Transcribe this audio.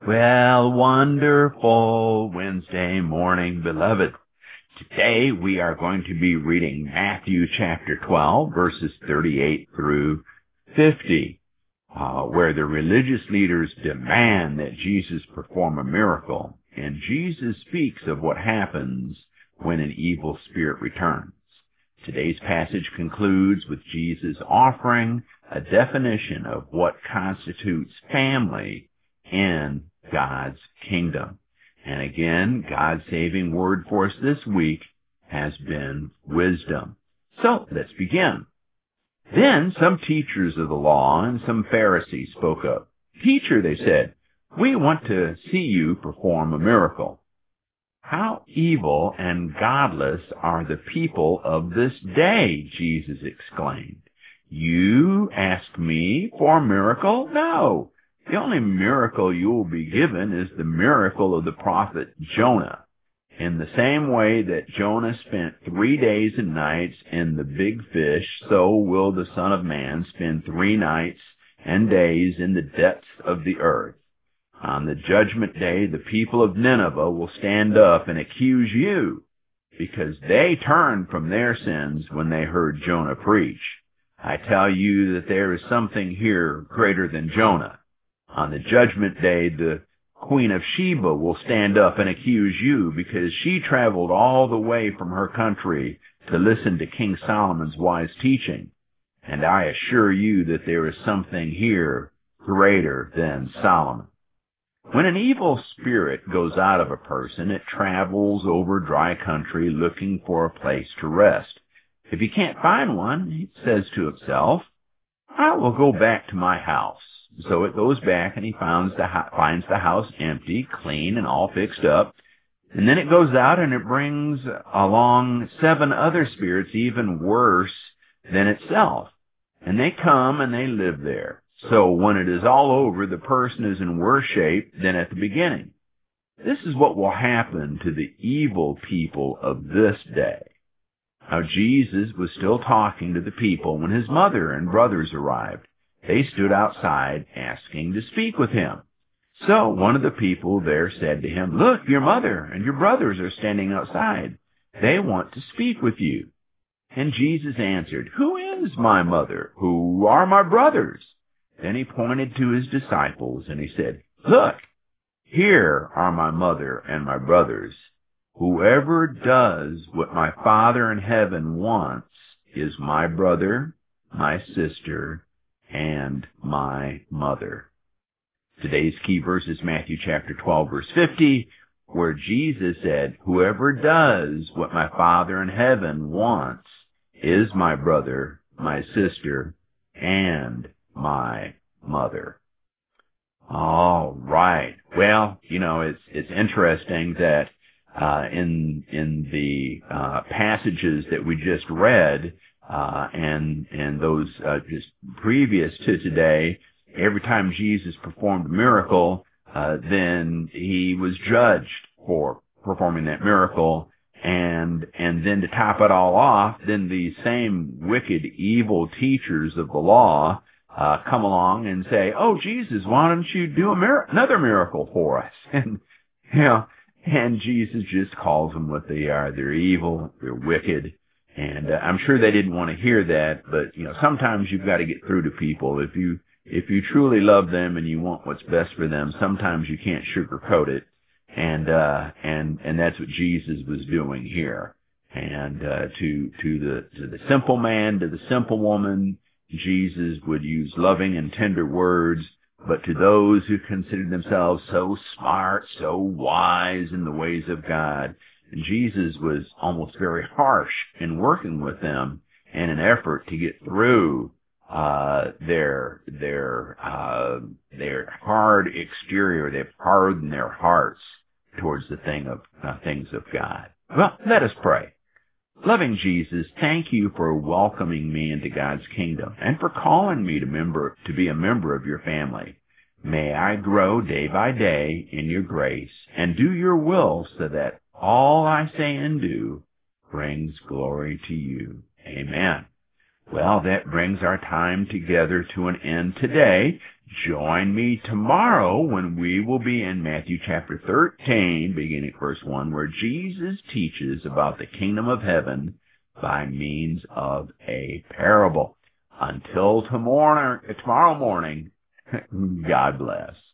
Well, wonderful Wednesday morning, beloved. Today we are going to be reading Matthew chapter 12, verses 38 through 50, where the religious leaders demand that Jesus perform a miracle, and Jesus speaks of what happens when an evil spirit returns. Today's passage concludes with Jesus offering a definition of what constitutes family in God's kingdom. And again, God's saving word for us this week has been wisdom. So let's begin. Then some teachers of the law and some Pharisees spoke up. "Teacher," they said, "we want to see you perform a miracle." "How evil and godless are the people of this day," Jesus exclaimed. "You ask me for a miracle? No. The only miracle you will be given is the miracle of the prophet Jonah. In the same way that Jonah spent 3 days and nights in the big fish, so will the Son of Man spend 3 nights and days in the depths of the earth. On the judgment day, the people of Nineveh will stand up and accuse you, because they turned from their sins when they heard Jonah preach. I tell you that there is something here greater than Jonah. On the judgment day, the Queen of Sheba will stand up and accuse you, because she traveled all the way from her country to listen to King Solomon's wise teaching. And I assure you that there is something here greater than Solomon." When an evil spirit goes out of a person, it travels over dry country looking for a place to rest. If he can't find one, it says to itself, "I will go back to my house." So it goes back and he finds the house empty, clean, and all fixed up. And then it goes out and it brings along 7 other spirits even worse than itself. And they come and they live there. So when it is all over, the person is in worse shape than at the beginning. This is what will happen to the evil people of this day. Now Jesus was still talking to the people when his mother and brothers arrived. They stood outside asking to speak with him. So one of the people there said to him, "Look, your mother and your brothers are standing outside. They want to speak with you." And Jesus answered, "Who is my mother? Who are my brothers?" Then he pointed to his disciples and he said, "Look, here are my mother and my brothers. Whoever does what my Father in heaven wants is my brother, my sister, and my mother." Today's key verse is Matthew chapter 12, verse 50, where Jesus said, "Whoever does what my Father in heaven wants is my brother, my sister, and my mother." All right. Well, it's interesting that in the passages that we just read, and those just previous to today, every time Jesus performed a miracle, then he was judged for performing that miracle. And then to top it all off, then the same wicked, evil teachers of the law come along and say, "Oh, Jesus, why don't you do another miracle for us?" And Jesus just calls them what they are. They're evil, they're wicked, and I'm sure they didn't want to hear that, but sometimes you've got to get through to people. If you truly love them and you want what's best for them, sometimes you can't sugarcoat it. And that's what Jesus was doing here. And to the simple man, to the simple woman, Jesus would use loving and tender words. But to those who considered themselves so smart, so wise in the ways of God, Jesus was almost very harsh in working with them in an effort to get through their hard exterior. They've hardened their hearts towards the things of God. Well, let us pray. Loving Jesus, thank you for welcoming me into God's kingdom and for calling me to be a member of your family. May I grow day by day in your grace and do your will so that all I say and do brings glory to you. Amen. Well, that brings our time together to an end today. Join me tomorrow when we will be in Matthew chapter 13, beginning at verse 1, where Jesus teaches about the kingdom of heaven by means of a parable. Until tomorrow morning, God bless.